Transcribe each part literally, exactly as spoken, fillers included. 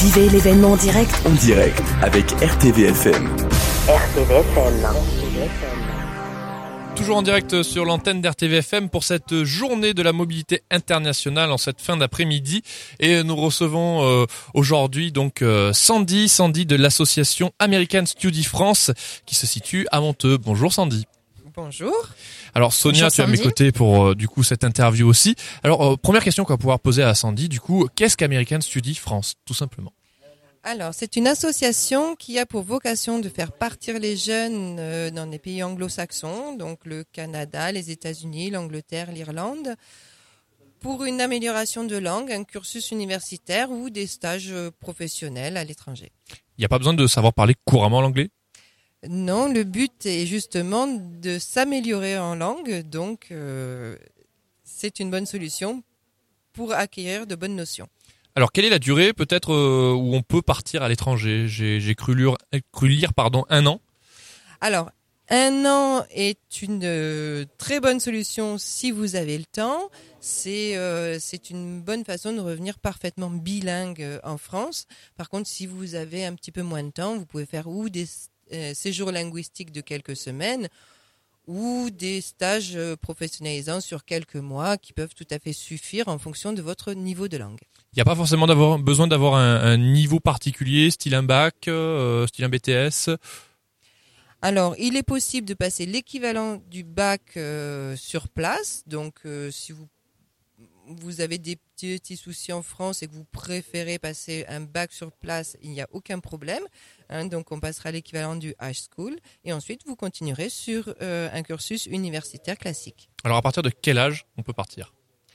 Vivez l'événement en direct. En direct avec R T V F M. R T V F M. Toujours en direct sur l'antenne d'R T V F M pour cette journée de la mobilité internationale en cette fin d'après-midi. Et nous recevons euh, aujourd'hui donc euh, Sandy, Sandy de l'association American Study France qui se situe à Monteux. Bonjour Sandy. Bonjour. Alors Sonia, Bonjour, tu es à mes Sandy. côtés pour euh, du coup cette interview aussi. Alors euh, première question qu'on va pouvoir poser à Sandy, du coup, qu'est-ce qu'American Study France, tout simplement? Alors, c'est une association qui a pour vocation de faire partir les jeunes euh, dans les pays anglo-saxons, donc le Canada, les États-Unis, l'Angleterre, l'Irlande, pour une amélioration de langue, un cursus universitaire ou des stages euh, professionnels à l'étranger. Il n'y a pas besoin de savoir parler couramment l'anglais? Non, le but est justement de s'améliorer en langue, donc euh, c'est une bonne solution pour acquérir de bonnes notions. Alors, quelle est la durée peut-être euh, où on peut partir à l'étranger? J'ai, j'ai cru lire, cru lire pardon, un an. Alors, un an est une euh, très bonne solution si vous avez le temps. C'est euh, c'est une bonne façon de revenir parfaitement bilingue euh, en France. Par contre, si vous avez un petit peu moins de temps, vous pouvez faire ou des euh, séjours linguistiques de quelques semaines ou des stages euh, professionnalisants sur quelques mois qui peuvent tout à fait suffire en fonction de votre niveau de langue. Il n'y a pas forcément d'avoir, besoin d'avoir un, un niveau particulier, style un bac, euh, style un B T S. Alors, il est possible de passer l'équivalent du bac euh, sur place. Donc, euh, si vous, vous avez des petits, petits soucis en France et que vous préférez passer un bac sur place, il n'y a aucun problème. Hein, donc, on passera l'équivalent du high school. Et ensuite, vous continuerez sur euh, un cursus universitaire classique. Alors, à partir de quel âge on peut partir?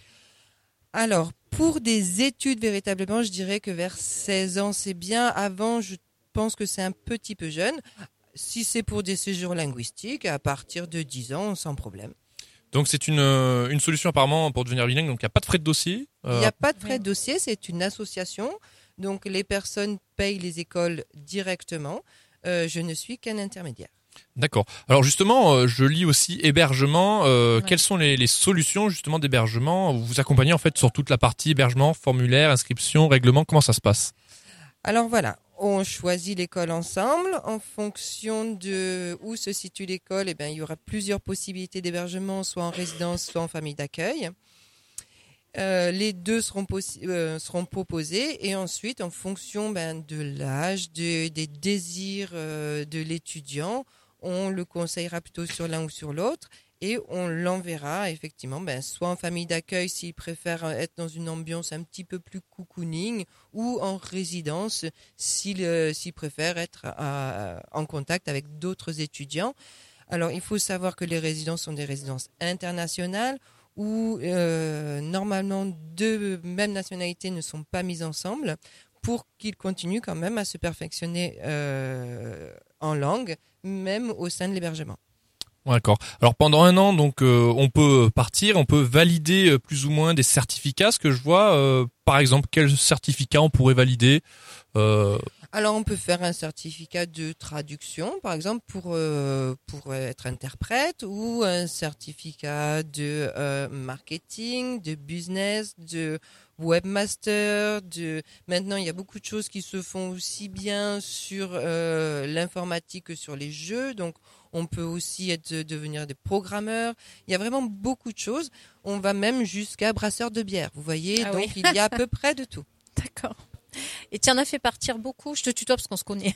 Alors, pour des études, véritablement, je dirais que vers seize ans, c'est bien. Avant, je pense que c'est un petit peu jeune. Si c'est pour des séjours linguistiques, à partir de dix ans, sans problème. Donc, c'est une, euh, une solution apparemment pour devenir bilingue. Donc, il n'y a pas de frais de dossier. Il Euh, n'y a pas de frais de dossier, c'est une association. Donc, les personnes payent les écoles directement. Euh, je ne suis qu'un intermédiaire. D'accord. Alors, justement, euh, je lis aussi hébergement. Euh, Ouais. Quelles sont les, les solutions justement d'hébergement? Vous vous accompagnez en fait sur toute la partie hébergement, formulaire, inscription, règlement. Comment ça se passe? Alors voilà, on choisit l'école ensemble. En fonction de où se situe l'école, eh bien, il y aura plusieurs possibilités d'hébergement, soit en résidence, soit en famille d'accueil. Euh, les deux seront, possi- euh, seront proposés et ensuite, en fonction ben, de l'âge, de- des désirs euh, de l'étudiant, on le conseillera plutôt sur l'un ou sur l'autre et on l'enverra effectivement ben, soit en famille d'accueil s'il préfère être dans une ambiance un petit peu plus cocooning ou en résidence s'il, euh, s'il préfère être à- en contact avec d'autres étudiants. Alors, il faut savoir que les résidences sont des résidences internationales où euh, normalement deux mêmes nationalités ne sont pas mises ensemble pour qu'ils continuent quand même à se perfectionner euh, en langue, même au sein de l'hébergement. Ouais, d'accord. Alors pendant un an, donc euh, on peut partir, on peut valider euh, plus ou moins des certificats. Ce que je vois, euh, par exemple, quel certificat on pourrait valider? euh, Alors, on peut faire un certificat de traduction, par exemple, pour, euh, pour être interprète, ou un certificat de euh, marketing, de business, de webmaster. De... Maintenant, il y a beaucoup de choses qui se font aussi bien sur euh, l'informatique que sur les jeux. Donc, on peut aussi être, devenir des programmeurs. Il y a vraiment beaucoup de choses. On va même jusqu'à brasseur de bière. Vous voyez, Ah donc oui. il y a à peu près de tout. D'accord. Et tu en as fait partir beaucoup, je te tutoie parce qu'on se connaît.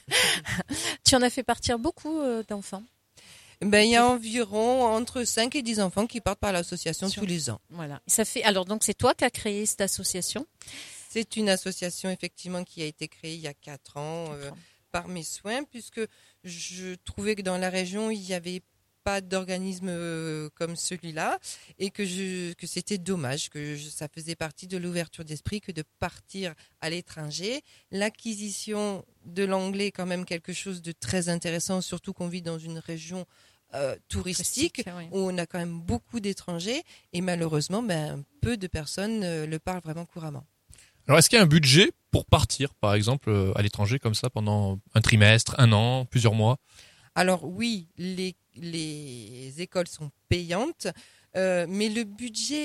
Tu en as fait partir beaucoup euh, d'enfants. Ben, il y a environ entre cinq et dix enfants qui partent par l'association Sur- tous les ans. Voilà. Ça fait alors donc c'est toi qui as créé cette association. C'est une association effectivement qui a été créée il y a quatre ans euh, par mes soins, puisque je trouvais que dans la région il n'y avait pas d'organisme euh, comme celui-là et que, je, que c'était dommage, que je- ça faisait partie de l'ouverture d'esprit que de partir à l'étranger. L'acquisition de l'anglais est quand même quelque chose de très intéressant, surtout qu'on vit dans une région euh, touristique, Touristique, oui. où on a quand même beaucoup d'étrangers et malheureusement, ben, peu de personnes euh, le parlent vraiment couramment. Alors est-ce qu'il y a un budget pour partir, par exemple, euh, à l'étranger comme ça pendant un trimestre, un an, plusieurs mois? Alors oui, les, les écoles sont payantes, euh, mais le budget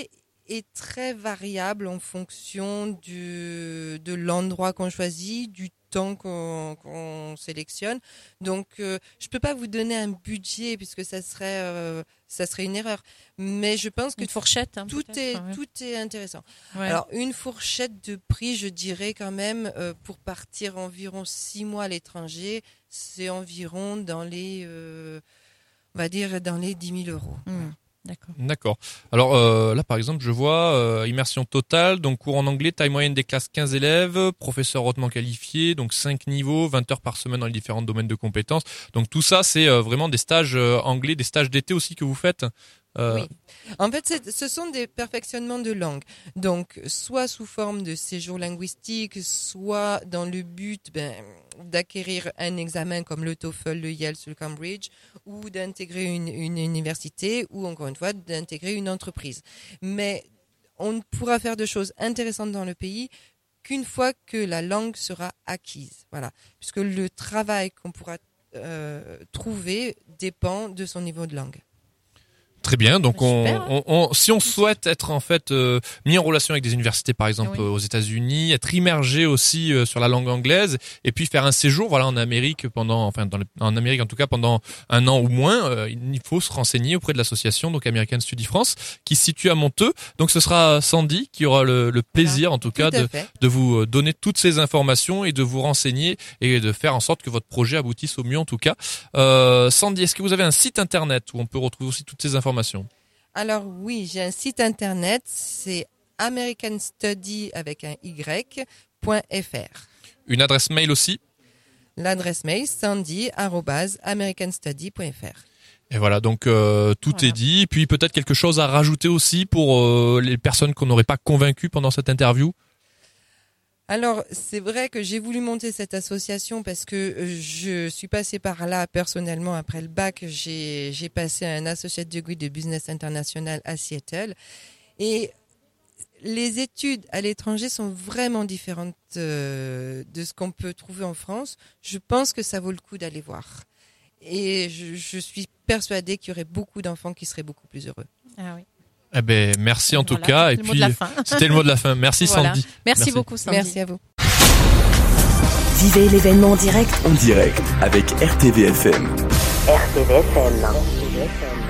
est très variable en fonction du, de l'endroit qu'on choisit, du temps qu'on, qu'on sélectionne. Donc, euh, je peux pas vous donner un budget puisque ça serait, euh, ça serait une erreur. Mais je pense que Une fourchette, hein, tout est, ouais. tout est intéressant. Ouais. Alors, une fourchette de prix, je dirais quand même, euh, pour partir environ six mois à l'étranger, c'est environ dans les, euh, on va dire dans les dix mille euros. Mmh. D'accord. D'accord. Alors euh, là, par exemple, je vois euh, immersion totale, donc cours en anglais, taille moyenne des classes quinze élèves, professeur hautement qualifié, donc cinq niveaux, vingt heures par semaine dans les différents domaines de compétences. Donc tout ça, c'est euh, vraiment des stages euh, anglais, des stages d'été aussi que vous faites. Euh... Oui. En fait, c'est, ce sont des perfectionnements de langue. Donc, soit sous forme de séjour linguistique, soit dans le but ben, d'acquérir un examen comme le TOEFL, le I E L T S, le Cambridge, ou d'intégrer une, une université, ou encore une fois, d'intégrer une entreprise. Mais on ne pourra faire de choses intéressantes dans le pays qu'une fois que la langue sera acquise. Voilà. Puisque le travail qu'on pourra euh, trouver dépend de son niveau de langue. Très bien. Donc, on, Super, hein. on, on, si on souhaite être en fait euh, mis en relation avec des universités, par exemple Oui. euh, aux États-Unis, être immergé aussi euh, sur la langue anglaise, et puis faire un séjour, voilà, en Amérique pendant, enfin, dans le, en Amérique en tout cas pendant un an ou moins, euh, il faut se renseigner auprès de l'association donc American Study France, qui se situe à Monteux. Donc, ce sera Sandy qui aura le, le plaisir, Voilà. en tout cas, Tout à de, fait. de vous donner toutes ces informations et de vous renseigner et de faire en sorte que votre projet aboutisse au mieux, en tout cas. Euh, Sandy, est-ce que vous avez un site internet où on peut retrouver aussi toutes ces informations? Alors oui, j'ai un site internet, c'est americanstudy avec un y.fr. Une adresse mail aussi? L'adresse mail sandy arobase americanstudy point fr. Et voilà, donc euh, tout Voilà. est dit. Puis peut-être quelque chose à rajouter aussi pour euh, les personnes qu'on n'aurait pas convaincues pendant cette interview? Alors, c'est vrai que j'ai voulu monter cette association parce que je suis passée par là personnellement après le bac. J'ai, j'ai passé un associate degree de business international à Seattle. Et les études à l'étranger sont vraiment différentes euh, de ce qu'on peut trouver en France. Je pense que ça vaut le coup d'aller voir. Et je, je suis persuadée qu'il y aurait beaucoup d'enfants qui seraient beaucoup plus heureux. Ah oui. Eh ben merci en tout Voilà, cas. Et le mot puis de la fin. c'était le mot de la fin. Merci Voilà. Sandy. Merci, Merci. beaucoup, Sandy. Merci à vous. Vivez l'événement en direct En direct avec R T V F M. R T V F M.